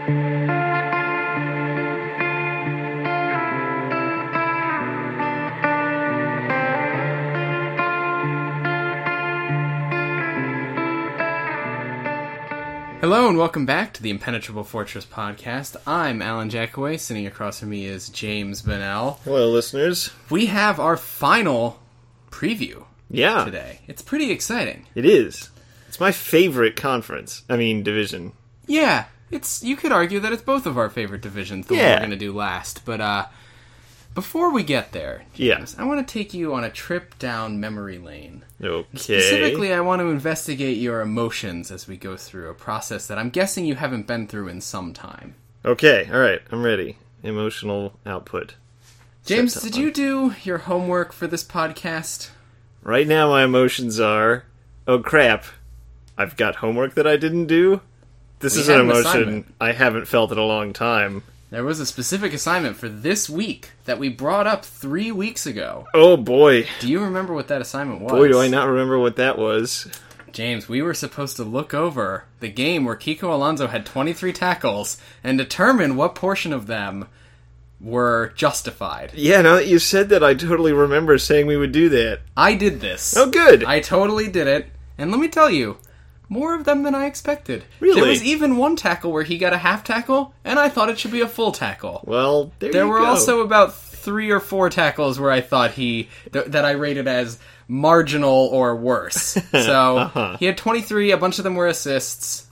Hello and welcome back to the Impenetrable Fortress podcast. I'm Alan Jackaway. Sitting across from me is James Bennell. Hello, listeners. We have our final preview today. It's pretty exciting. It is. It's my favorite division. Yeah, you could argue that it's both of our favorite divisions, the one we're going to do last. But before we get there, James, I want to take you on a trip down memory lane. Okay. Specifically, I want to investigate your emotions as we go through a process that I'm guessing you haven't been through in some time. Okay, alright, I'm ready. Emotional output. James, did you do your homework for this podcast? Right now my emotions are, oh crap, I've got homework that I didn't do? This is an emotion I haven't felt in a long time. There was a specific assignment for this week that we brought up 3 weeks ago. Oh boy. Do you remember what that assignment was? Boy, do I not remember what that was. James, we were supposed to look over the game where Kiko Alonso had 23 tackles and determine what portion of them were justified. Yeah, now that you said that, I totally remember saying we would do that. I did this. Oh, good. I totally did it. And let me tell you, more of them than I expected. Really? There was even one tackle where he got a half tackle, and I thought it should be a full tackle. Well, there were also about 3 or 4 tackles where I thought that I rated as marginal or worse. So he had 23. A bunch of them were assists.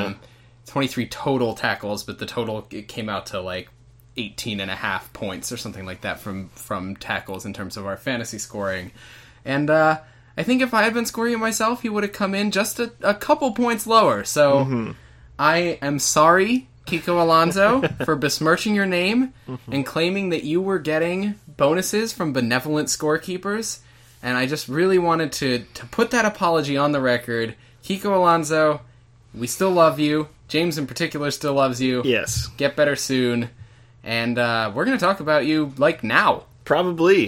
23 total tackles, but the total came out to like 18.5 points or something like that from tackles in terms of our fantasy scoring. And I think if I had been scoring it myself, he would have come in just a couple points lower. So I am sorry, Kiko Alonso, for besmirching your name and claiming that you were getting bonuses from benevolent scorekeepers. And I just really wanted to put that apology on the record. Kiko Alonso, we still love you. James in particular still loves you. Yes. Get better soon. And we're going to talk about you, like, now. Probably.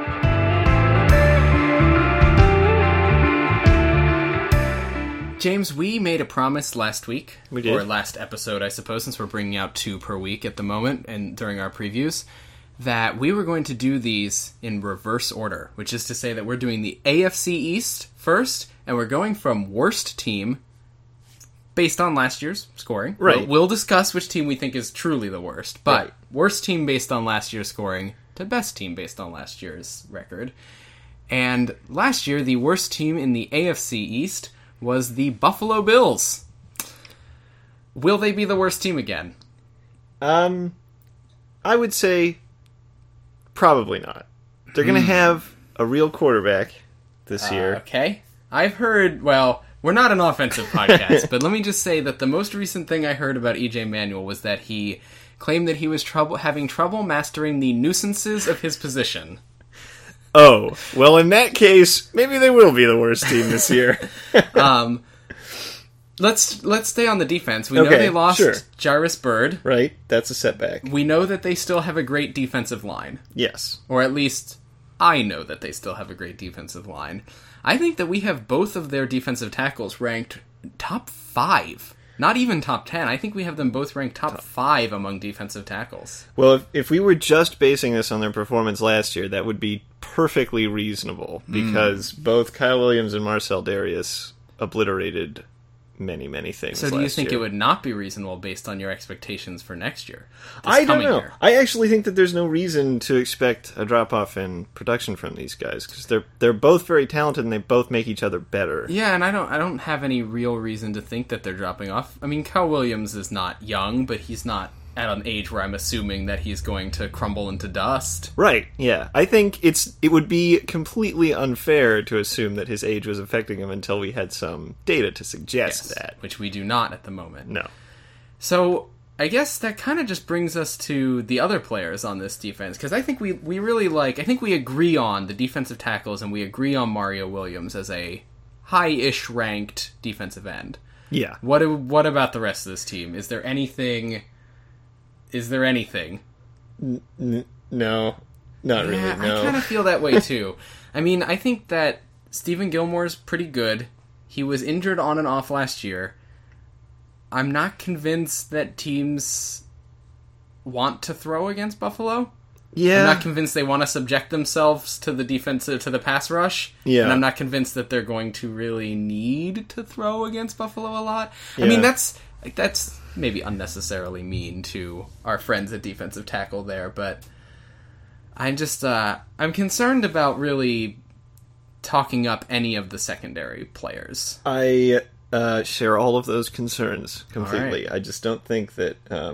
James, we made a promise last week. We did. Or last episode, I suppose, since we're bringing out 2 per week at the moment and during our previews, that we were going to do these in reverse order, which is to say that we're doing the AFC East first, and we're going from worst team based on last year's scoring. Right. We'll discuss which team we think is truly the worst, but worst team based on last year's scoring to best team based on last year's record. And last year, the worst team in the AFC East was the Buffalo Bills. Will they be the worst team again? I would say probably not. They're going to have a real quarterback this year. Okay. I've heard, well, we're not an offensive podcast, but let me just say that the most recent thing I heard about EJ Manuel was that he claimed that he was having trouble mastering the nuisances of his position. Oh, well, in that case, maybe they will be the worst team this year. Let's stay on the defense. We know they lost Jairus Byrd. Right, that's a setback. We know that they still have a great defensive line. Yes. Or at least, I know that they still have a great defensive line. I think that we have both of their defensive tackles ranked top 5. Not even top 10. I think we have them both ranked top 5 among defensive tackles. Well, if we were just basing this on their performance last year, that would be perfectly reasonable, because both Kyle Williams and Marcel Darius obliterated many, many things. So do you think it would not be reasonable based on your expectations for next year? I don't know. I actually think that there's no reason to expect a drop-off in production from these guys, because they're both very talented and they both make each other better. Yeah, and I don't have any real reason to think that they're dropping off. I mean, Kyle Williams is not young, but he's not at an age where I'm assuming that he's going to crumble into dust. Right, yeah. I think it would be completely unfair to assume that his age was affecting him until we had some data to suggest that. Which we do not at the moment. No. So, I guess that kind of just brings us to the other players on this defense, because I think we really I think we agree on the defensive tackles, and we agree on Mario Williams as a high-ish ranked defensive end. Yeah. What about the rest of this team? Is there anything... No. Not really, no. I kind of feel that way, too. I mean, I think that Stephen Gilmore's pretty good. He was injured on and off last year. I'm not convinced that teams want to throw against Buffalo. Yeah. I'm not convinced they want to subject themselves to the pass rush. Yeah. And I'm not convinced that they're going to really need to throw against Buffalo a lot. Yeah. I mean, that's maybe unnecessarily mean to our friends at defensive tackle there, but I'm just, I'm concerned about really talking up any of the secondary players. I share all of those concerns completely. Right. I just don't think that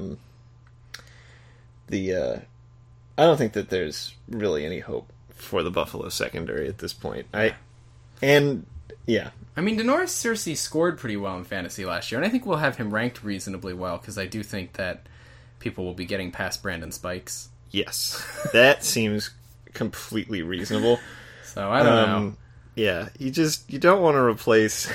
I don't think that there's really any hope for the Buffalo secondary at this point. Yeah. I mean, Denoris Cersei scored pretty well in fantasy last year, and I think we'll have him ranked reasonably well, because I do think that people will be getting past Brandon Spikes. Yes. That seems completely reasonable. So, I don't know. Yeah, you don't want to replace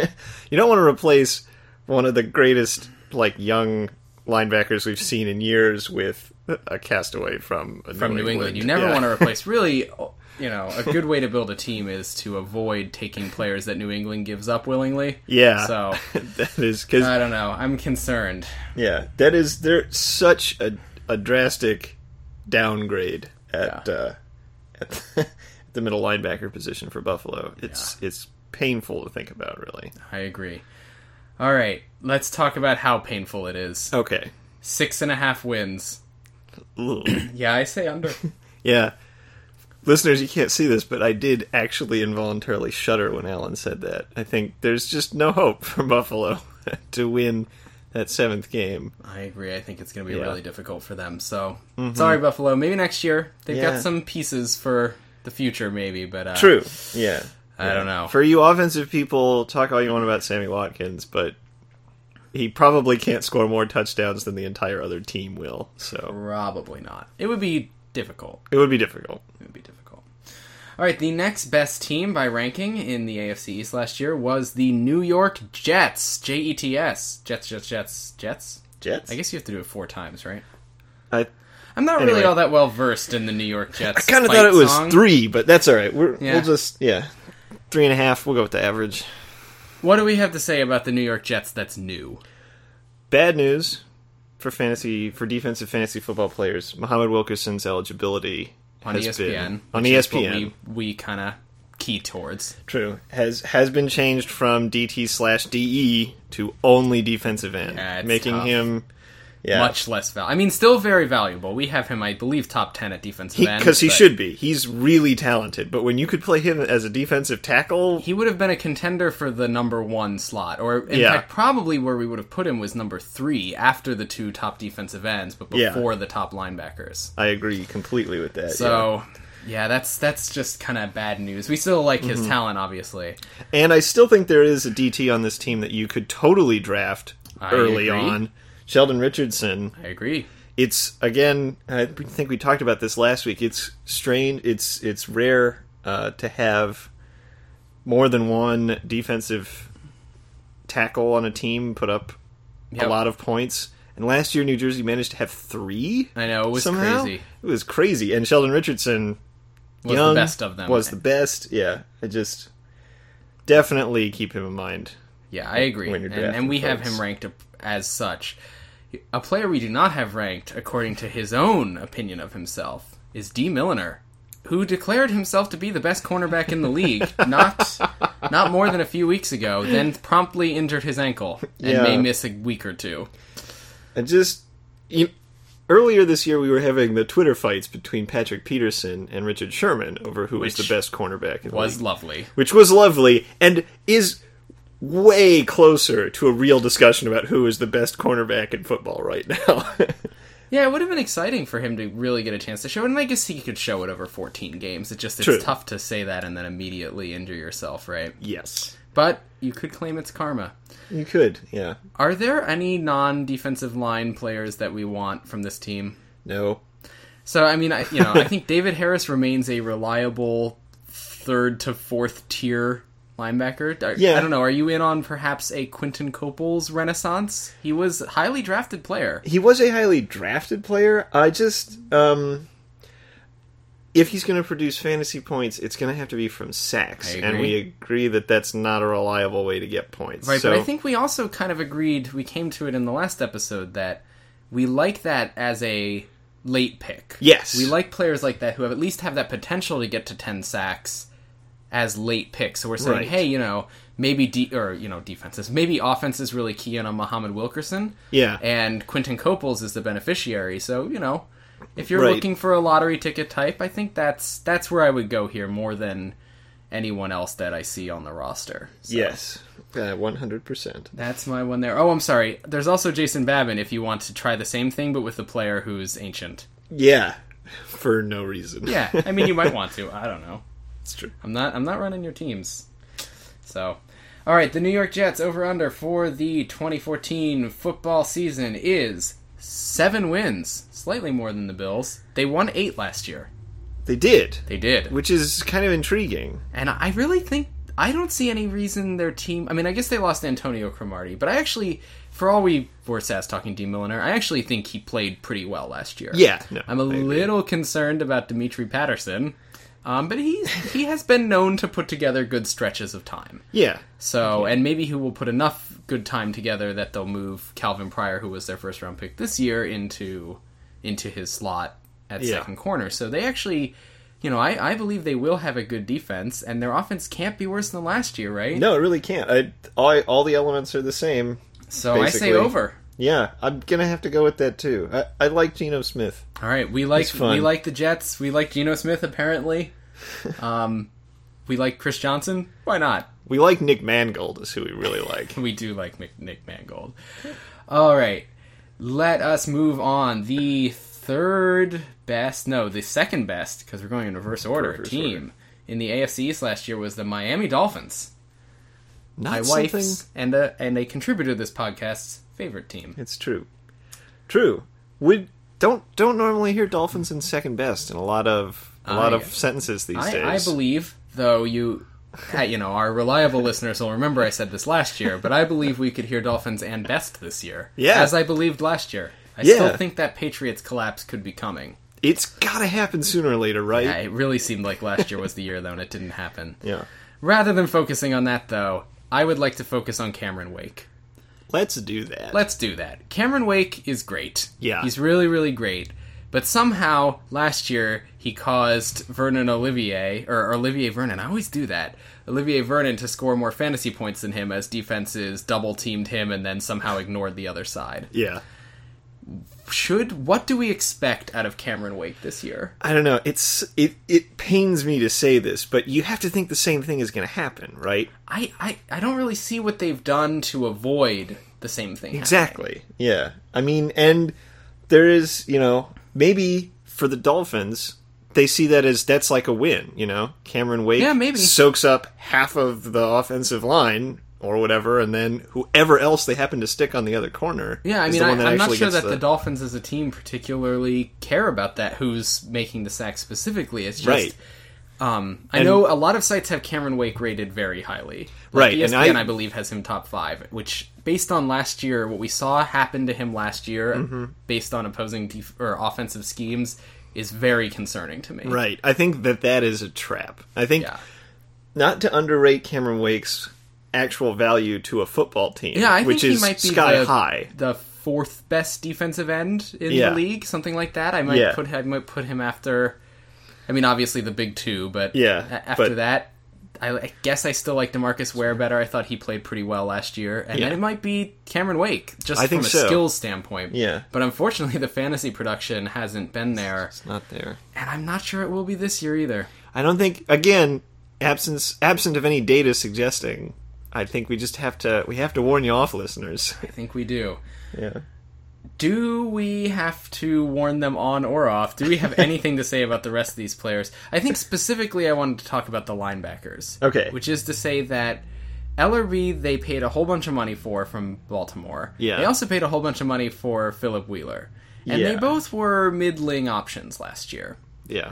one of the greatest, young linebackers we've seen in years with a castaway from New England. You never want to replace, really, a good way to build a team is to avoid taking players that New England gives up willingly. Yeah. So, that is, 'cause, I don't know. I'm concerned. Yeah, they're such a drastic downgrade at the middle linebacker position for Buffalo. It's painful to think about, really. I agree. All right, let's talk about how painful it is. Okay. 6.5 wins. Yeah, I say under. Yeah. Listeners, you can't see this, but I did actually involuntarily shudder when Alan said that. I think there's just no hope for Buffalo to win that 7th game. I agree. I think it's going to be really difficult for them. So, sorry, Buffalo. Maybe next year. They've got some pieces for the future, maybe. But True. Yeah. I don't know. For you offensive people, talk all you want about Sammy Watkins, but he probably can't score more touchdowns than the entire other team will. So probably not. It would be difficult. It would be difficult. All right, the next best team by ranking in the AFC East last year was the New York Jets. Jets. Jets? Jets? I guess you have to do it 4 times, right? I'm not really all that well versed in the New York Jets. I kind of thought it was 3, but that's all right. We'll just 3.5. We'll go with the average. What do we have to say about the New York Jets that's new? Bad news for defensive fantasy football players. Muhammad Wilkerson's eligibility on ESPN. On ESPN. We kind of key towards. True. Has been changed from DT/DE to only defensive end, making tough. Him much less valuable. I mean, still very valuable. We have him, I believe, top 10 at defensive end. Because he should be. He's really talented. But when you could play him as a defensive tackle... He would have been a contender for the number 1 slot. Or, in fact, probably where we would have put him was number 3 after the 2 top defensive ends, but before the top linebackers. I agree completely with that. So... Yeah, that's just kind of bad news. We still like his talent, obviously. And I still think there is a DT on this team that you could totally draft early on. Sheldon Richardson. I agree. It's, again, I think we talked about this last week, it's strange, it's rare to have more than one defensive tackle on a team put up a lot of points. And last year, New Jersey managed to have 3. I know, it was somehow. crazy. It was crazy. And Sheldon Richardson... was the best of them. Was the best, yeah. I just definitely keep him in mind. Yeah, I agree. And we have him ranked as such. A player we do not have ranked, according to his own opinion of himself, is Dee Milliner, who declared himself to be the best cornerback in the league not more than a few weeks ago, then promptly injured his ankle and may miss a week or 2. Earlier this year, we were having the Twitter fights between Patrick Peterson and Richard Sherman over who was the best cornerback in the league. Lovely. Which was lovely, and is way closer to a real discussion about who is the best cornerback in football right now. Yeah, it would have been exciting for him to really get a chance to show it, and I guess he could show it over 14 games. It's tough to say that and then immediately injure yourself, right? Yes. But you could claim it's karma. You could, yeah. Are there any non-defensive line players that we want from this team? No. So, I mean, I think David Harris remains a reliable 3rd to 4th tier linebacker. I don't know, are you in on perhaps a Quentin Coples renaissance? He was a highly drafted player. He was a highly drafted player. I just, if he's going to produce fantasy points, it's going to have to be from sacks. And we agree that that's not a reliable way to get points. Right, but I think we also kind of agreed, we came to it in the last episode, that we like that as a late pick. Yes. We like players like that who have at least have that potential to get to 10 sacks as late picks. So we're saying, hey, maybe defenses. Maybe offense is really key on Muhammad Wilkerson. Yeah. And Quentin Copels is the beneficiary. So, if you're looking for a lottery ticket type, I think that's where I would go here more than anyone else that I see on the roster. So. Yes. 100%. That's my one there. Oh, I'm sorry. There's also Jason Babin if you want to try the same thing, but with a player who's ancient. Yeah. For no reason. Yeah. I mean, you might want to. I don't know. It's true. I'm not running your teams. So, all right. The New York Jets over-under for the 2014 football season is 7 wins. Slightly more than the Bills. They won 8 last year. They did. They did. Which is kind of intriguing. And I really think... I don't see any reason their team... I mean, I guess they lost Antonio Cromartie, but I actually, for all we were sass talking D. Milliner, I actually think he played pretty well last year. Yeah. No, I'm a little concerned about Dimitri Patterson, but he has been known to put together good stretches of time. Yeah. So, and maybe he will put enough good time together that they'll move Calvin Pryor, who was their first-round pick this year, into his slot at second corner. So they actually... I believe they will have a good defense, and their offense can't be worse than last year, right? No, it really can't. All the elements are the same. So basically. I say over. Yeah, I'm going to have to go with that, too. I like Geno Smith. All right, we like the Jets. We like Geno Smith, apparently. We like Chris Johnson. Why not? We like Nick Mangold is who we really like. We do like Nick Mangold. All right, let us move on. The second best, because we're going in reverse order, team in the AFC East last year was the Miami Dolphins. My wife's and a contributor to this podcast's favorite team. It's true. True. We don't normally hear Dolphins in second best in a lot of sentences these days. I believe, though, our reliable listeners will remember I said this last year, but I believe we could hear Dolphins and best this year. Yeah. As I believed last year. I still think that Patriots collapse could be coming. It's gotta happen sooner or later, right? Yeah, it really seemed like last year was the year, though, and it didn't happen. Yeah. Rather than focusing on that, though, I would like to focus on Cameron Wake. Let's do that. Let's do that. Cameron Wake is great. Yeah. He's really, really great. But somehow, last year, he caused Vernon Olivier, or Olivier Vernon, I always do that, Olivier Vernon to score more fantasy points than him as defenses double-teamed him and then somehow ignored the other side. Yeah. What do we expect out of Cameron Wake this year? I don't know. It pains me to say this, but you have to think the same thing is going to happen, right? I don't really see what they've done to avoid the same thing Exactly. happening. Yeah. I mean, and there is, maybe for the Dolphins, they see that as that's like a win, Cameron Wake soaks up half of the offensive line or whatever, and then whoever else they happen to stick on the other corner. Yeah, I mean, I'm not sure that the Dolphins as a team particularly care about that, who's making the sack specifically. It's just... Right. I know a lot of sites have Cameron Wake rated very highly. Right. ESPN, and I believe, has him top 5, which, based on last year, what we saw happen to him last year, based on opposing or offensive schemes, is very concerning to me. Right. I think that is a trap. I think not to underrate Cameron Wake's actual value to a football team, which is sky high. The 4th best defensive end in the league, something like that. I might put him after... I mean, obviously the big 2, but after that, I guess I still like DeMarcus Ware better. I thought he played pretty well last year. And then it might be Cameron Wake, just from a skills standpoint. Yeah. But unfortunately, the fantasy production hasn't been there. It's not there. And I'm not sure it will be this year either. I don't think, again, absent of any data suggesting, I think we have to warn you off, listeners. I think we do. Yeah. Do we have to warn them on or off? Do we have anything to say about the rest of these players? I think specifically I wanted to talk about the linebackers. Okay. Which is to say that Ellerbe, they paid a whole bunch of money from Baltimore. Yeah. They also paid a whole bunch of money for Philip Wheeler. And they both were middling options last year. Yeah.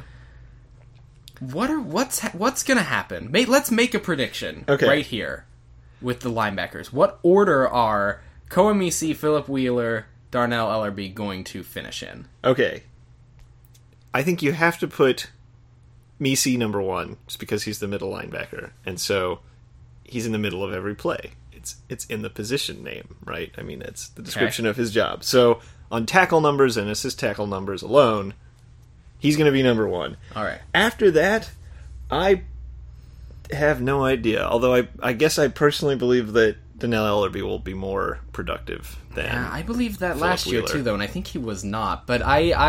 What's going to happen? Let's make a prediction right here with the linebackers. What order are Koemisi, Philip Wheeler, Darnell Ellerbe going to finish in? Okay. I think you have to put Messi number 1, just because he's the middle linebacker, and so he's in the middle of every play. It's in the position name, right? I mean, it's the description of his job. So on tackle numbers and assist tackle numbers alone, he's going to be number 1. All right. After that, I have no idea. Although I guess I personally believe that Dannell Ellerbe will be more productive than I believe that Philip last year Wheeler. too, though, and I think he was not. But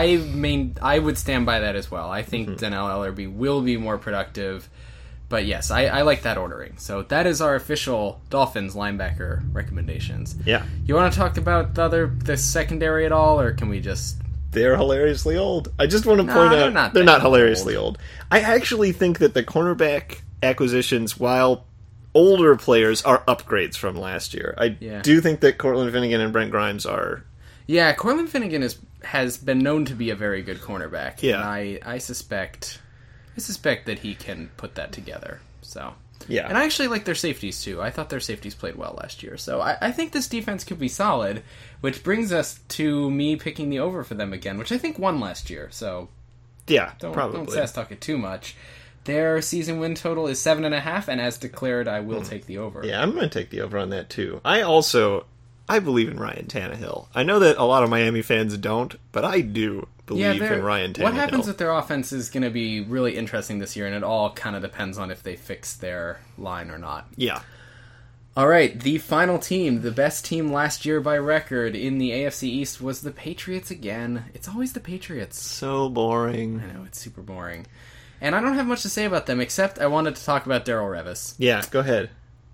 I would stand by that as well. I think Dannell Ellerbe will be more productive. But yes, I like that ordering. So that is our official Dolphins linebacker recommendations. Yeah. You want to talk about the secondary at all, or can we just... They're hilariously old. I just want to point out they're not hilariously old. I actually think that the cornerback acquisitions, while older players, are upgrades from last year. I do think that Cortland Finnegan and Brent Grimes are... Yeah, Cortland Finnegan has been known to be a very good cornerback. Yeah. And I suspect that he can put that together. So Yeah. And I actually like their safeties too. I thought their safeties played well last year. So I think this defense could be solid, which brings us to me picking the over for them again, which I think won last year. So yeah, don't probably. sass talk it too much. Their season win total is 7.5, and as declared, I will take the over. Yeah, I'm going to take the over on that too. I believe in Ryan Tannehill. I know that a lot of Miami fans don't, but I do believe in Ryan Tannehill. What happens with their offense is going to be really interesting this year, and it all kind of depends on if they fix their line or not. Yeah. All right, the final team, the best team last year by record in the AFC East was the Patriots again. It's always the Patriots. So boring. I know, it's super boring. And I don't have much to say about them, except I wanted to talk about Darrelle Revis. Yeah, go ahead.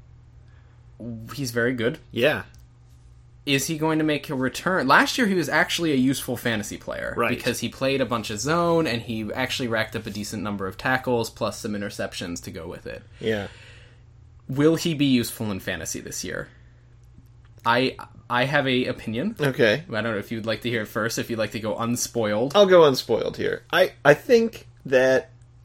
He's very good. Yeah. Is he going to make a return? Last year he was actually a useful fantasy player. Right. Because he played a bunch of zone, and he actually racked up a decent number of tackles, plus some interceptions to go with it. Yeah. Will he be useful in fantasy this year? I have a opinion. Okay. I don't know if you'd like to hear it first, if you'd like to go unspoiled. I'll go unspoiled here. I think that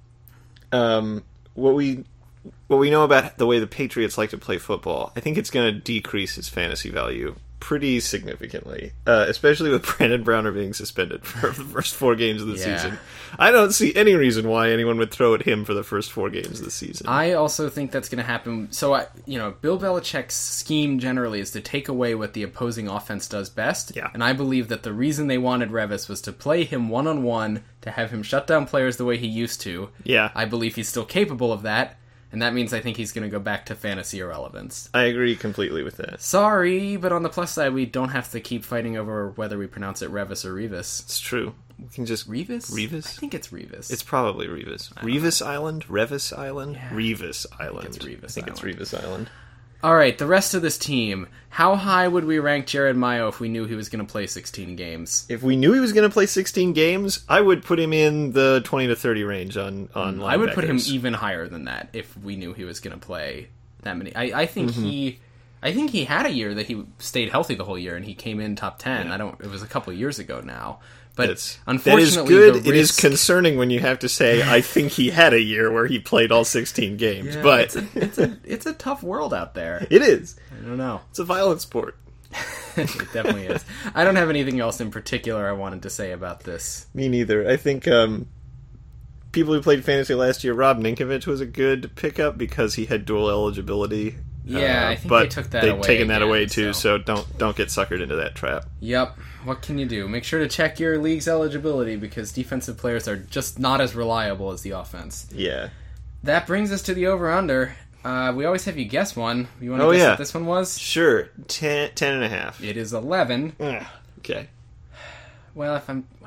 what we know about the way the Patriots like to play football, I think it's going to decrease his fantasy value pretty significantly, especially with Brandon Browner being suspended for the first 4 games of the season. I don't see any reason why anyone would throw at him for the first 4 games of the season. I also think that's going to happen. So, Bill Belichick's scheme generally is to take away what the opposing offense does best. Yeah. And I believe that the reason they wanted Revis was to play him one-on-one, to have him shut down players the way he used to. Yeah. I believe he's still capable of that. And that means I think he's going to go back to fantasy irrelevance. I agree completely with that. Sorry, but on the plus side, we don't have to keep fighting over whether we pronounce it Revis or Revis. It's true. We can just... Revis? Revis? I think it's Revis. It's probably Revis. Revis Island? Revis Island? Yeah. Revis Island. I think it's Revis Island. All right, the rest of this team. How high would we rank Jared Mayo if we knew he was going to play 16 games? If we knew he was going to play 16 games, I would put him in the 20 to 30 range on linebackers. I would put him even higher than that if we knew he was going to play that many. I think he had a year that he stayed healthy the whole year and he came in top 10. Yeah. It was a couple of years ago now. But that unfortunately, is good. It is concerning when you have to say, I think he had a year where he played all 16 games. Yeah, but it's a tough world out there. It is. I don't know. It's a violent sport. It definitely is. I don't have anything else in particular I wanted to say about this. Me neither. I think people who played fantasy last year, Rob Ninkovich was a good pickup because he had dual eligibility. Yeah, I think but they took that they've away. taken that again, away too, so don't get suckered into that trap. Yep. What can you do? Make sure to check your league's eligibility because defensive players are just not as reliable as the offense. Yeah. That brings us to the over-under. We always have you guess one. You want to guess what this one was? Sure. 10.5. It is 11. Okay. Well,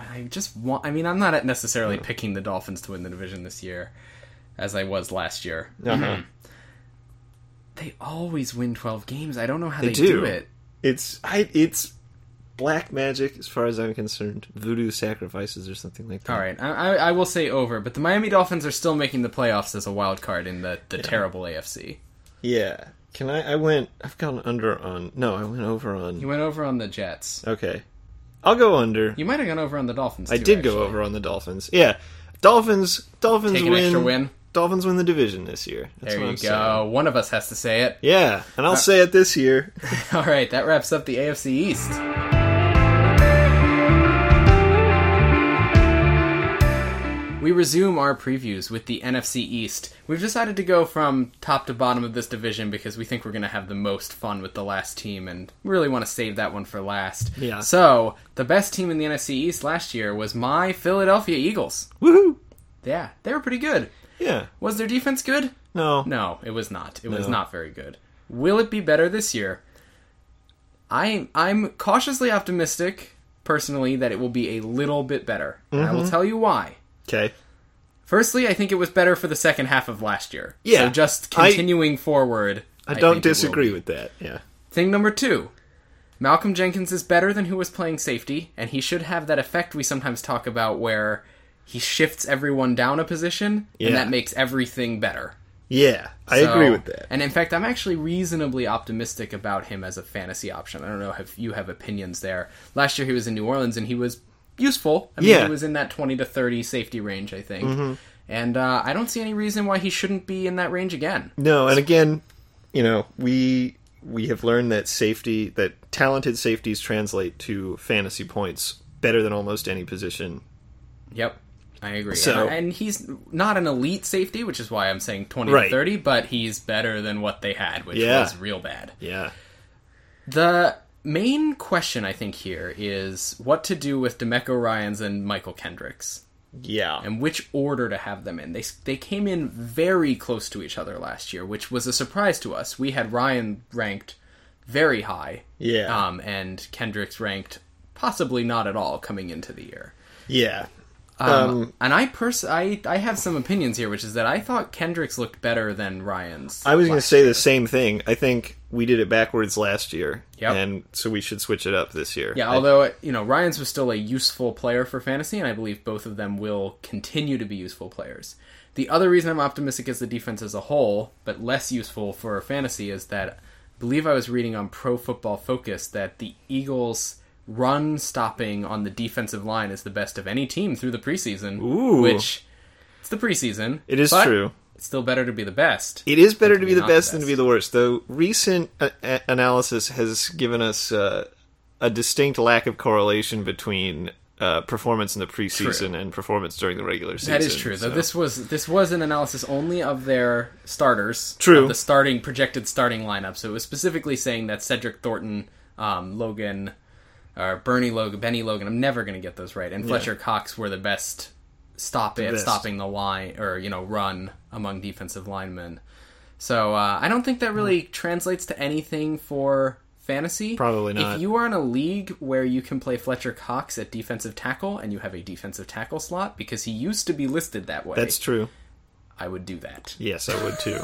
I'm not necessarily picking the Dolphins to win the division this year, as I was last year. Uh-huh. They always win 12 games. I don't know how They they do. do it. It's black magic, as far as I'm concerned. Voodoo sacrifices or something like that. All right, I will say over, but the Miami Dolphins are still making the playoffs as a wild card in the terrible AFC. Yeah. I've gone under on... No, I went over on... You went over on the Jets. Okay. I'll go under. You might have gone over on the Dolphins, too, I did actually. go over on the Dolphins. Yeah. Dolphins Take an extra win. Dolphins win the division this year. That's There what you I'm go. saying. One of us has to say it. Yeah, and I'll say it this year. All right, that wraps up the AFC East. We resume our previews with the NFC East. We've decided to go from top to bottom of this division because we think we're going to have the most fun with the last team, and we really want to save that one for last. Yeah. So, the best team in the NFC East last year was my Philadelphia Eagles. Woohoo! Yeah, they were pretty good. Yeah. Was their defense good? No. No, it was not. It was not very good. Will it be better this year? I'm cautiously optimistic, personally, that it will be a little bit better. And I will tell you why. Okay. Firstly, I think it was better for the second half of last year. Yeah. So just continuing forward, I think don't it disagree will be. with that. Yeah. Thing number 2. Malcolm Jenkins is better than who was playing safety, and he should have that effect we sometimes talk about where he shifts everyone down a position, and that makes everything better. Yeah, I agree with that. And in fact, I'm actually reasonably optimistic about him as a fantasy option. I don't know if you have opinions there. Last year he was in New Orleans, and he was useful. I mean, he was in that 20 to 30 safety range, I think. And I don't see any reason why he shouldn't be in that range again. No, and again, we have learned that talented safeties translate to fantasy points better than almost any position. Yep. I agree. So, and he's not an elite safety, which is why I'm saying 20 to 30, but he's better than what they had, which was real bad. Yeah. The main question, I think, here is what to do with DeMeco Ryans and Michael Kendricks. Yeah. And which order to have them in. They came in very close to each other last year, which was a surprise to us. We had Ryan ranked very high. Yeah. And Kendricks ranked possibly not at all coming into the year. Yeah. And I have some opinions here, which is that I thought Kendricks looked better than Ryan's. I was going to say the same thing. I think we did it backwards last year, Yep. and so we should switch it up this year. Yeah, although, Ryan's was still a useful player for fantasy, and I believe both of them will continue to be useful players. The other reason I'm optimistic is the defense as a whole, but less useful for fantasy, is that I believe I was reading on Pro Football Focus that the Eagles' run stopping on the defensive line is the best of any team through the preseason. Ooh. Which, it's the preseason. It is true. It's still better to be the best. It is better to be the best than to be the worst, though recent analysis has given us a distinct lack of correlation between performance in the preseason and performance during the regular season. That is true. So. Though this was an analysis only of their starters. True. Of the projected starting lineup. So it was specifically saying that Cedric Thornton, Logan, or Benny Logan, I'm never going to get those right, and Fletcher Cox were the best stopping the line, or, run among defensive linemen. So I don't think that really translates to anything for fantasy. Probably not. If you are in a league where you can play Fletcher Cox at defensive tackle, and you have a defensive tackle slot, because he used to be listed that way. That's true. I would do that. Yes, I would too.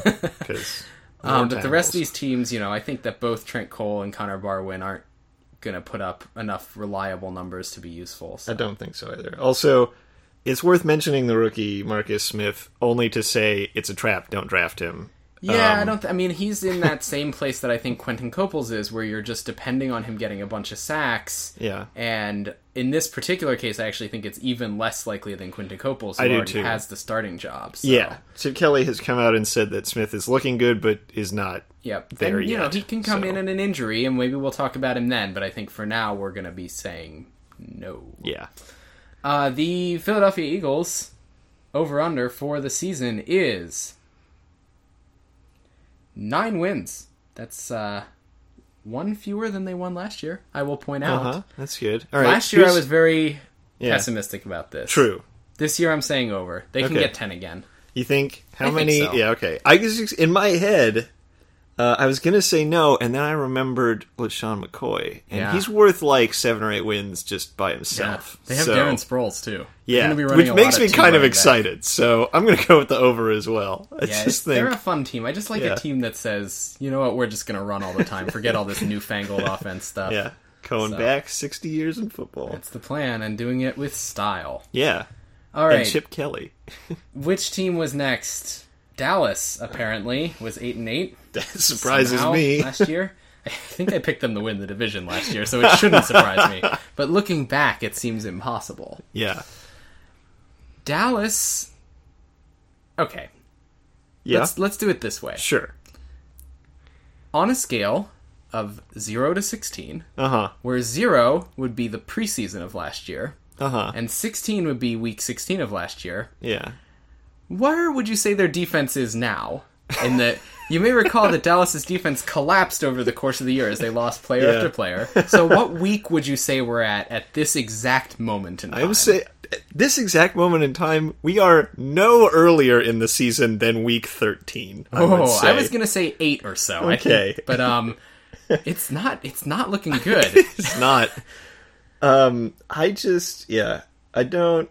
But the rest of these teams, I think that both Trent Cole and Connor Barwin aren't going to put up enough reliable numbers to be useful. So. I don't think so either. Also, it's worth mentioning the rookie Marcus Smith only to say it's a trap, don't draft him. Yeah, he's in that same place that I think Quentin Copels is, where you're just depending on him getting a bunch of sacks. Yeah. And in this particular case, I actually think it's even less likely than Quentin Copels, who already has the starting job. So. Yeah. Chip Kelly has come out and said that Smith is looking good, but is not there yet. He can come in an injury, and maybe we'll talk about him then, but I think for now we're going to be saying no. Yeah. The Philadelphia Eagles over-under for the season is 9 wins. That's one fewer than they won last year, I will point out. That's good. All right. Last year I was very pessimistic about this. True. This year I'm saying over. They can get 10 again. You think? How I many? think so. Yeah, okay. I guess in my head, I was going to say no, and then I remembered LeSean McCoy. And he's worth like 7 or 8 wins just by himself. Yeah. They have Darren Sproles, too. Yeah, which makes me kind of excited. So I'm going to go with the over as well. They're a fun team. I just like a team that says, you know what, we're just going to run all the time. Forget all this newfangled offense stuff. Yeah, going back 60 years in football. That's the plan, and doing it with style. Yeah. All right. And Chip Kelly. Which team was next? Dallas, apparently, was 8-8. That surprises me. Last year. I think I picked them to win the division last year, so it shouldn't surprise me. But looking back, it seems impossible. Yeah. Dallas... Okay. Yeah. Let's do it this way. Sure. On a scale of 0 to 16, Uh-huh. where 0 would be the preseason of last year, and 16 would be week 16 of last year. Yeah. Where would you say their defense is now? In that, you may recall that Dallas's defense collapsed over the course of the year as they lost player after player. So what week would you say we're at this exact moment in time? I would say, this exact moment in time, we are no earlier in the season than week 13. I was going to say 8 or so. Okay. I think, but it's not looking good. It's not. I don't...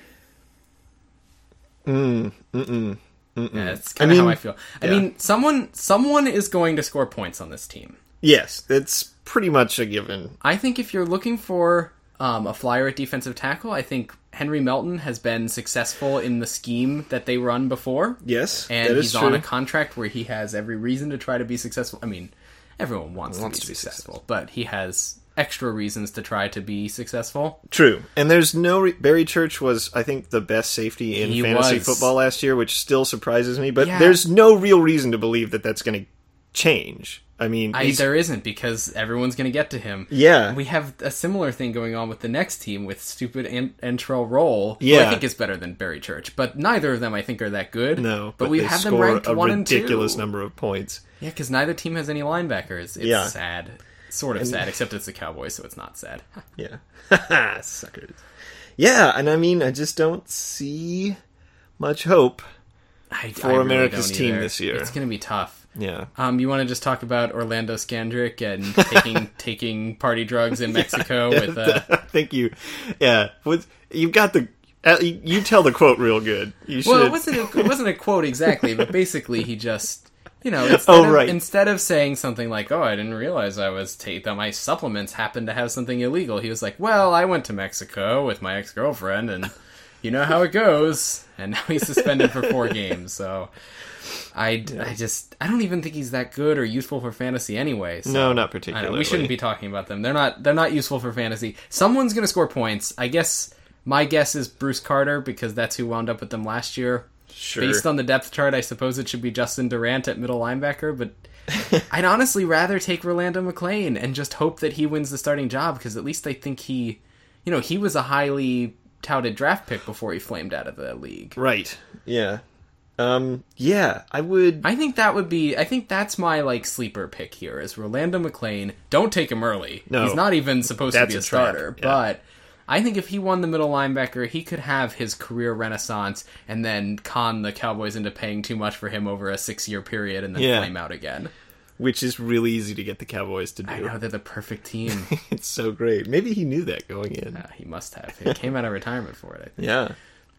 Yeah, that's kind of how I feel. I mean, someone is going to score points on this team. Yes, it's pretty much a given. I think if you're looking for a flyer at defensive tackle, I think Henry Melton has been successful in the scheme that they run before. Yes, and that is he's true. on a contract where he has every reason to try to be successful. I mean, everyone wants to be successful, but he has extra reasons to try to be successful. True. And there's no... Barry Church was, I think, the best safety in fantasy football last year, which still surprises me. But there's no real reason to believe that that's going to change. I mean... there isn't, because everyone's going to get to him. Yeah. We have a similar thing going on with the next team, with stupid Antrell Roll, who I think is better than Barry Church. But neither of them, I think, are that good. No, but we have them ranked 1 and 2. a ridiculous number of points. Yeah, because neither team has any linebackers. It's sad. Sort of sad, except it's the Cowboys, so it's not sad. Yeah. Suckers. Yeah, and I mean, I just don't see much hope for America's team this year. It's going to be tough. Yeah. You want to just talk about Orlando Scandrick and taking party drugs in Mexico with... Thank you. Yeah. You've got the... You tell the quote real good. You should. Well, it wasn't a quote exactly, but basically he just... Instead of saying something like, "Oh, I didn't realize that my supplements happened to have something illegal," he was like, "Well, I went to Mexico with my ex-girlfriend, and you know how it goes." And now he's suspended for 4 games. So I don't even think he's that good or useful for fantasy anyway. So, no, not particularly. We shouldn't be talking about them. They're not useful for fantasy. Someone's going to score points. I guess my guess is Bruce Carter, because that's who wound up with them last year. Sure. Based on the depth chart, I suppose it should be Justin Durant at middle linebacker, but I'd honestly rather take Rolando McClain and just hope that he wins the starting job, because at least I think he was a highly touted draft pick before he flamed out of the league. Right. Yeah. I would... I think that's my, sleeper pick here, is Rolando McClain. Don't take him early. No. He's not even supposed to be a starter, yeah. But... I think if he won the middle linebacker, he could have his career renaissance and then con the Cowboys into paying too much for him over a 6-year period and then flame out again. Which is really easy to get the Cowboys to do. I know, they're the perfect team. It's so great. Maybe he knew that going in. He must have. He came out of retirement for it, I think. Yeah.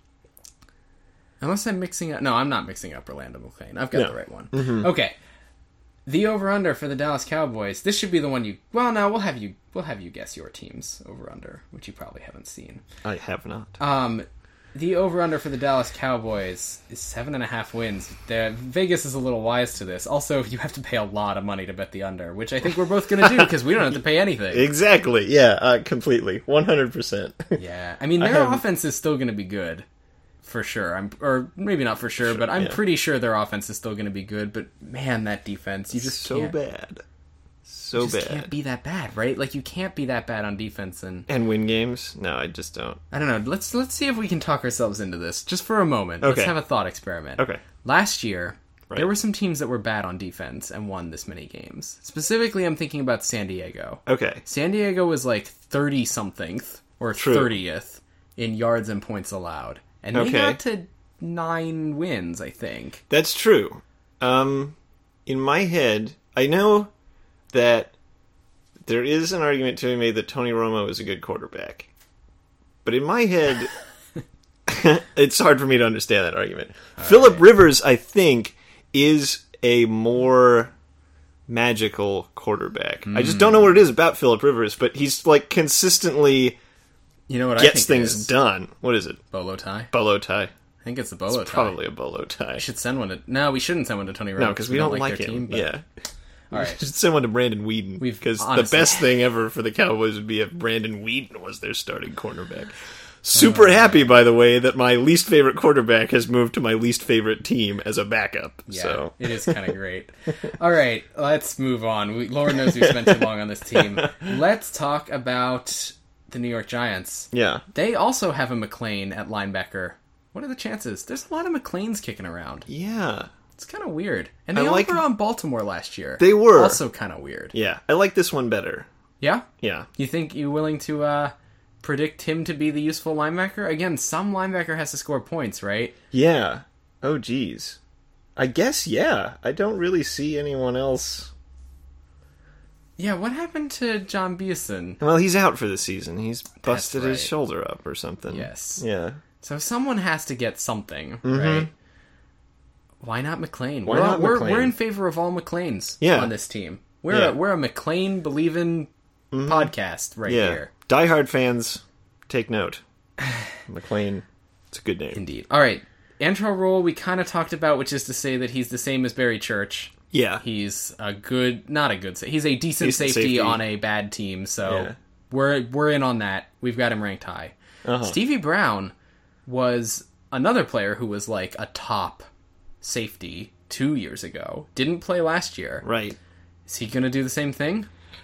Unless I'm mixing up... No, I'm not mixing up Rolando McClain. I've got the right one. Mm-hmm. Okay. The over-under for the Dallas Cowboys. This should be the one you... Well, no, we'll have you guess your team's over-under, which you probably haven't seen. I have not. The over-under for the Dallas Cowboys is 7.5 wins. Vegas is a little wise to this. Also, you have to pay a lot of money to bet the under, which I think we're both going to do, because we don't have to pay anything. Exactly. Yeah, completely. 100%. Yeah. I mean, their offense is still going to be good. For sure. Or maybe not for sure, but I'm pretty sure their offense is still going to be good. But man, that defense, you just so can't, bad. So you just bad. can't be that bad, right? Like, you can't be that bad on defense and win games. No, I just don't. I don't know. Let's see if we can talk ourselves into this just for a moment. Okay. Let's have a thought experiment. Okay. Last year, there were some teams that were bad on defense and won this many games. Specifically, I'm thinking about San Diego. Okay. San Diego was like 30-something or 30th in yards and points allowed, and they got to 9 wins, I think. That's true. In my head, I know that there is an argument to be made that Tony Romo is a good quarterback. But in my head, it's hard for me to understand that argument. Phillip Rivers, I think, is a more magical quarterback. I just don't know what it is about Phillip Rivers, but he's consistently gets things done. What is it? Bolo tie? Bolo tie. I think it's the bolo tie. Probably a bolo tie. We should send one to... No, we shouldn't send one to Tony Romo. No, because we don't like their him. team, but... Yeah. All right. We should send one to Brandon Weeden. Because the best thing ever for the Cowboys would be if Brandon Weeden was their starting cornerback. Super happy, by the way, that my least favorite quarterback has moved to my least favorite team as a backup. Yeah, so. It is kind of great. All right, let's move on. Lord knows we spent too long on this team. Let's talk about the New York Giants. Yeah. They also have a McLean at linebacker. What are the chances? There's a lot of McLeans kicking around. Yeah. It's kind of weird. And they were on Baltimore last year. They were. Also kind of weird. Yeah. I like this one better. Yeah? Yeah. You think you're willing to predict him to be the useful linebacker? Again, some linebacker has to score points, right? Yeah. Oh, geez. I guess, yeah. I don't really see anyone else. Yeah, what happened to John Beeson? Well, he's out for the season. He's busted right. his shoulder up or something. Yes. Yeah. So someone has to get something, right? Why not McLean? Why not McLean? We're in favor of all McLeans on this team. We're a McLean believing podcast right here. Diehard fans, take note. McLean, it's a good name. Indeed. All right. Antrel Rolle we kind of talked about, which is to say that he's the same as Barry Church. Yeah. He's he's a decent safety on a bad team, so we're in on that. We've got him ranked high. Stevie Brown was another player who was like a top safety 2 years ago. Didn't play last year. Right. Is he going to do the same thing?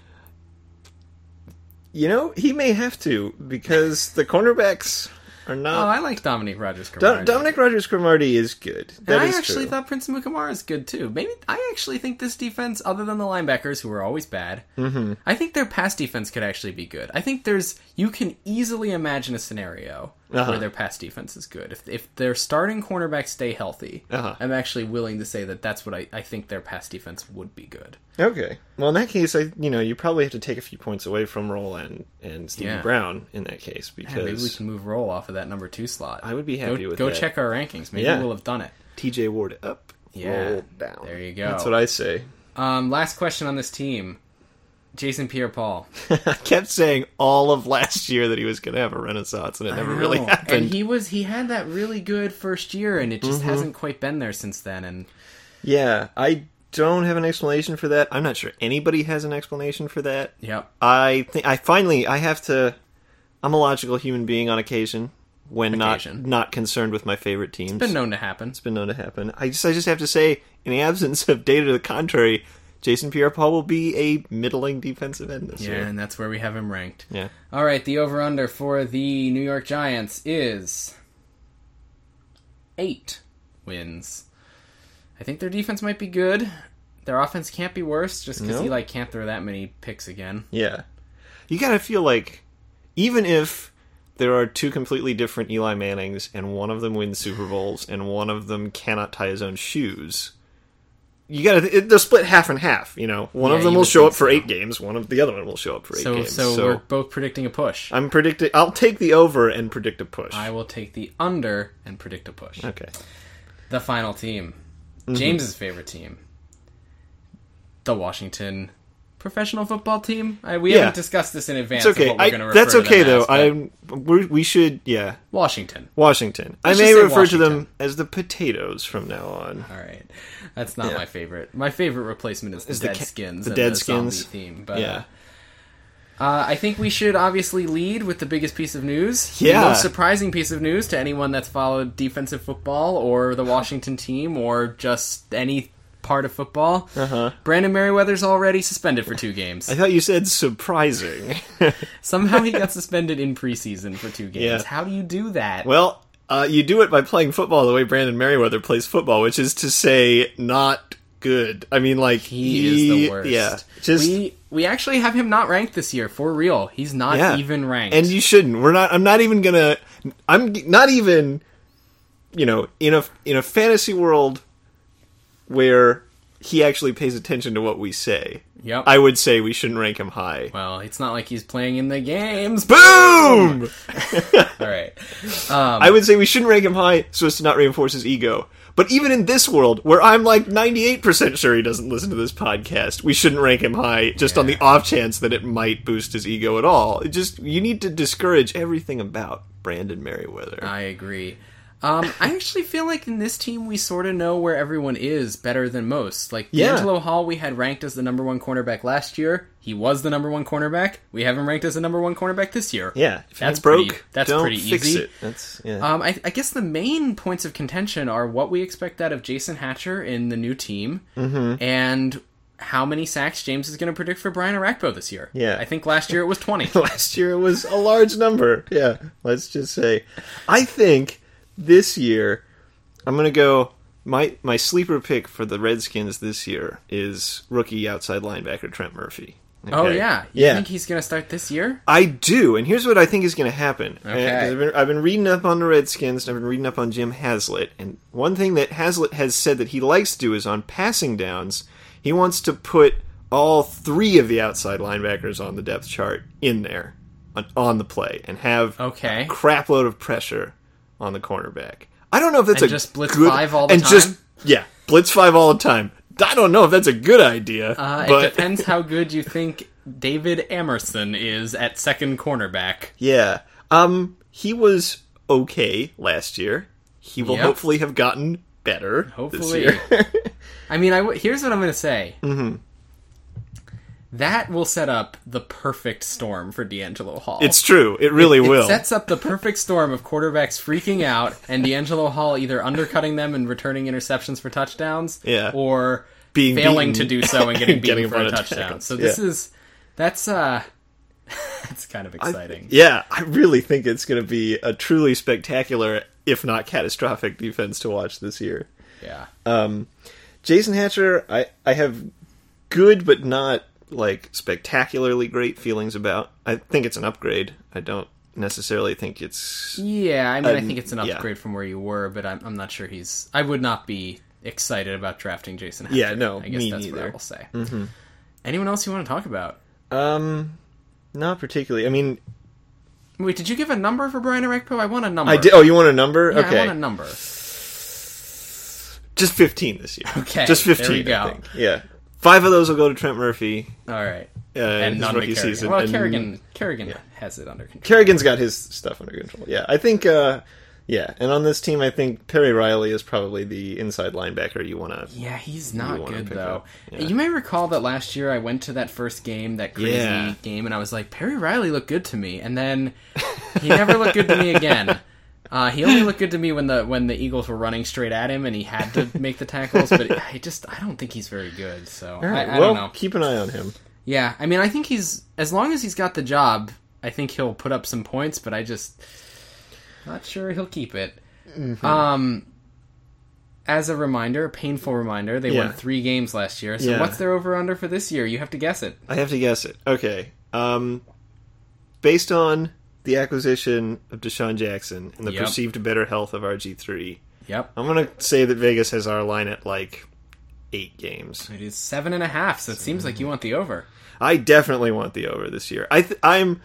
You know, he may have to, because the cornerbacks are not... Oh, I like Dominique Rodgers-Cromartie. Dominique Rodgers-Cromartie is good. And I actually thought Prince Amukamara is good, too. Maybe I actually think this defense, other than the linebackers, who are always bad, I think their pass defense could actually be good. I think you can easily imagine a scenario where their pass defense is good. If their starting cornerbacks stay healthy, I'm actually willing to say that that's what I think their pass defense would be good. Okay. Well, in that case, you probably have to take a few points away from Roll and Stevie Brown in that case, because maybe we can move Roll off of that number 2 slot. I would be happy with that. Go check our rankings. Maybe we'll have done it. TJ Ward up, Roll down. There you go. That's what I say. Last question on this team. Jason Pierre-Paul. I kept saying all of last year that he was going to have a renaissance, and it never really happened. And he had that really good first year, and it just hasn't quite been there since then. And yeah, I don't have an explanation for that. I'm not sure anybody has an explanation for that. Yep. I have to... I'm a logical human being on occasion when not concerned with my favorite teams. It's been known to happen. I just have to say, in the absence of data to the contrary, Jason Pierre-Paul will be a middling defensive end this year. Yeah, and that's where we have him ranked. Yeah. All right, the over-under for the New York Giants is 8 wins. I think their defense might be good. Their offense can't be worse, just because Eli can't throw that many picks again. Yeah. You gotta feel like, even if there are 2 completely different Eli Mannings, and one of them wins Super Bowls, and one of them cannot tie his own shoes... they'll split half and half, One of them will show up for 8 games, the other one will show up for 8 games. So we're both predicting a push. I'll take the over and predict a push. I will take the under and predict a push. Okay. The final team. James's favorite team. The Washington professional football team. We haven't discussed this in advance. It's okay. Of what we're going to refer that's to okay, them though. as, we should, Washington. I may refer to them as the potatoes from now on. All right. That's not my favorite. My favorite replacement is the Deadskins. The Deadskins theme. But, I think we should obviously lead with the biggest piece of news. Yeah. The most surprising piece of news to anyone that's followed defensive football or the Washington team or just any part of football. Brandon Merriweather's already suspended for 2 games. I thought you said surprising. Somehow he got suspended in preseason for 2 games. Yeah. How do you do that? Well, you do it by playing football the way Brandon Merriweather plays football, which is to say, not good. I mean, like, he is the worst. Yeah. We actually have him not ranked this year, for real. He's not even ranked. And you shouldn't. I'm not even, in a fantasy world where he actually pays attention to what we say. Yep. I would say we shouldn't rank him high. Well, it's not like he's playing in the games. Boom! All right. I would say we shouldn't rank him high so as to not reinforce his ego. But even in this world, where I'm like 98% sure he doesn't listen to this podcast, we shouldn't rank him high just on the off chance that it might boost his ego at all. You need to discourage everything about Brandon Merriweather. I agree. I actually feel like in this team we sort of know where everyone is better than most. Like, D'Angelo Hall we had ranked as the number 1 cornerback last year. He was the number 1 cornerback. We have him ranked as the number 1 cornerback this year. Yeah. If that's broke, that's don't pretty fix easy. It. That's, I guess the main points of contention are what we expect out of Jason Hatcher in the new team, and how many sacks James is going to predict for Brian Arakpo this year. Yeah. I think last year it was 20. Last year it was a large number. Yeah, let's just say. I think this year, I'm going to go... My sleeper pick for the Redskins this year is rookie outside linebacker Trent Murphy. Okay? Oh, yeah. You think he's going to start this year? I do, and here's what I think is going to happen. Okay. I've been reading up on the Redskins, and I've been reading up on Jim Haslett, and one thing that Haslett has said that he likes to do is on passing downs, he wants to put all 3 of the outside linebackers on the depth chart in there on the play and have a crap load of pressure on the cornerback. I don't know if that's just blitz 5 all the time? Blitz 5 all the time. I don't know if that's a good idea. But it depends how good you think David Amerson is at second cornerback. Yeah. He was okay last year. He will hopefully have gotten better this year. I mean, here's what I'm going to say. Mm-hmm. That will set up the perfect storm for D'Angelo Hall. It's true. It really will. It sets up the perfect storm of quarterbacks freaking out and D'Angelo Hall either undercutting them and returning interceptions for touchdowns or failing to do so and getting beaten for a touchdown. So that's kind of exciting. I really think it's going to be a truly spectacular, if not catastrophic, defense to watch this year. Yeah. Jason Hatcher, I have good but not spectacularly great feelings about. I think it's an upgrade. I don't necessarily think it's... Yeah, I mean, I think it's an upgrade from where you were, but I'm not sure he's... I would not be excited about drafting Jason Hatcher. Yeah, no, I guess me that's neither. what I will say. Mm-hmm. Anyone else you want to talk about? Not particularly. I mean... Wait, did you give a number for Brian Arakpo? I want a number. I did. Oh, you want a number? Yeah, okay. I want a number. Just 15 this year. Okay, just 15, there we go. I think. Yeah. 5 of those will go to Trent Murphy. All right. And none to Kerrigan. season. Well, Kerrigan has it under control. Kerrigan's got his stuff under control. Yeah, I think... and on this team, I think Perry Riley is probably the inside linebacker you want to... Yeah, he's not good, though. Yeah. You may recall that last year I went to that first game, that crazy game, and I was like, Perry Riley looked good to me. And then he never looked good to me again. He only looked good to me when the Eagles were running straight at him and he had to make the tackles, but I don't think he's very good. So right. I don't know. Keep an eye on him. Yeah, I mean, I think as long as he's got the job, I think he'll put up some points, but not sure he'll keep it. Mm-hmm. As a reminder, a painful reminder, they won 3 games last year. So what's their over-under for this year? You have to guess it. I have to guess it. Okay. Based on the acquisition of Deshaun Jackson and the perceived better health of RG3, I'm going to say that Vegas has our line at 8 games. It is 7.5, so it seems like you want the over. I definitely want the over this year. I'm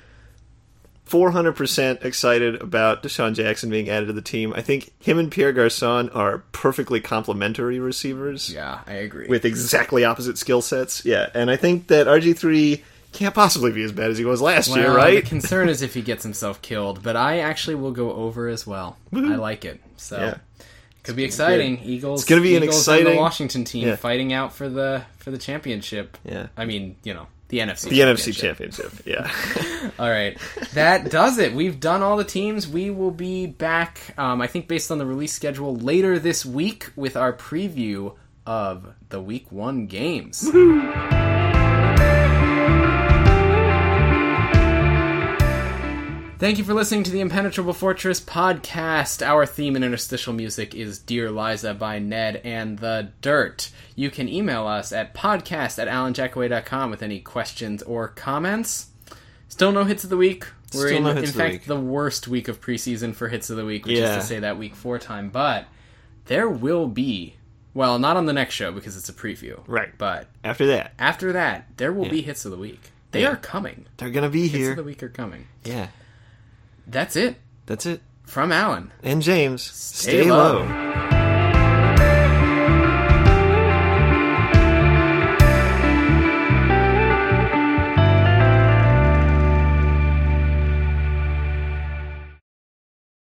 400% excited about Deshaun Jackson being added to the team. I think him and Pierre Garçon are perfectly complementary receivers. Yeah, I agree. With exactly opposite skill sets. Yeah, and I think that RG3 can't possibly be as bad as he was last year, right? The concern is if he gets himself killed, but I actually will go over as well. Woo-hoo. I like it. So could be exciting. Good. Eagles. It's going to be an exciting and the Washington team fighting out for the championship. Yeah. I mean, the NFC. The NFC Championship. Yeah. All right. That does it. We've done all the teams. We will be back, I think based on the release schedule, later this week with our preview of the Week 1 games. Woo-hoo. Thank you for listening to the Impenetrable Fortress podcast. Our theme and interstitial music is Dear Liza by Ned and the Dirt. You can email us at podcast@alanjackaway.com with any questions or comments. Still no hits of the week. We're in fact the worst week of preseason for hits of the week, which is to say that week 4 time. But there will be, well, not on the next show because it's a preview. Right. But after that, there will be hits of the week. They are coming. They're going to be here. Hits of the week are coming. Yeah. That's it. That's it. From Alan. And James. Stay low.